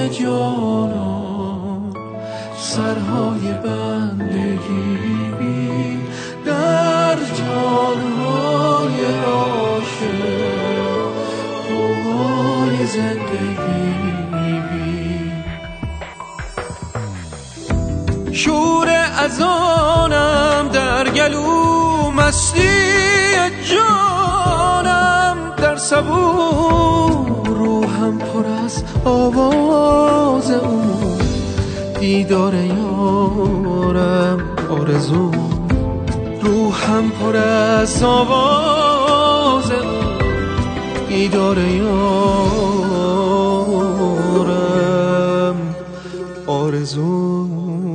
جانان سرهای بندگی در جانهای عاشق قوای زندگی شور اذانم در گلو مستی جانم در صبور روحم پر از آواز او دیدار یارم آرزو روحم پر از آواز او دیدار یارم آرزو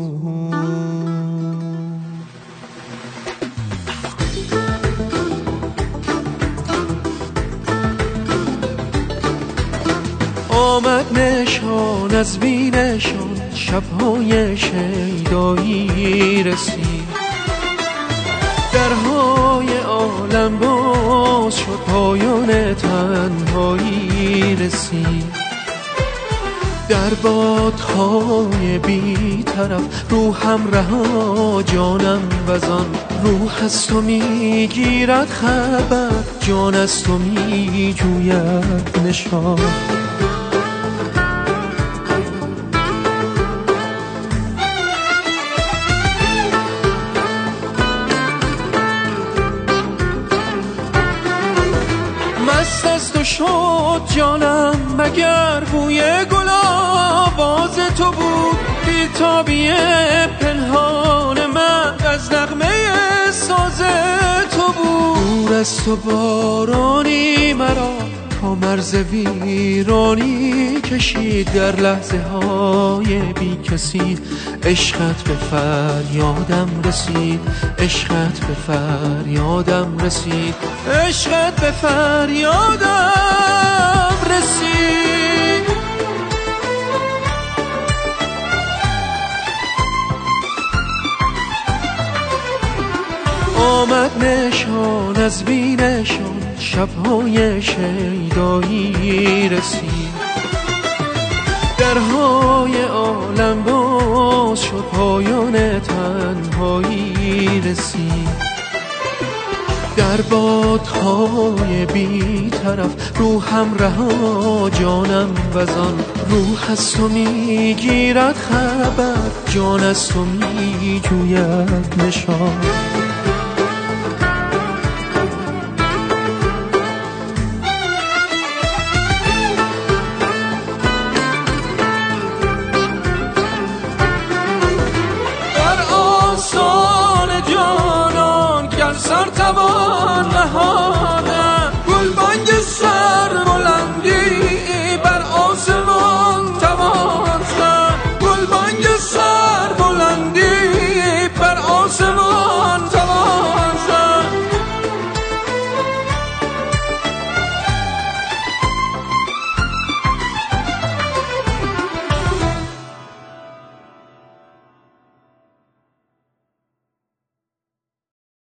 آمد نشان از بینشان شبهای شیدایی رسید درهای عالم باز شد پایان تنهایی رسید در بادهای بی طرف روحم رها جانم وزان روح از تو میگیرد خبر جان از تو میجوید نشان مست از تو شد جانم مگر بوی گل آواز تو بود بی‌تابی پنهان من از نغمه ساز تو بود دور از تو بارانی مرا تا مرز ویرانی کشید در لحظه های بی کسی عشقت به فریادم رسید عشقت به فریادم رسید عشقت به فریادم رسید آمد نشان از بینشان شبهای شیدایی رسید درهای عالم باز شد پایان تنهایی رسید در بادهای بی طرف روحم رها جانم وزان روح از تو میگیرد خبر جان از تو میجوید نشان سر توان نهاد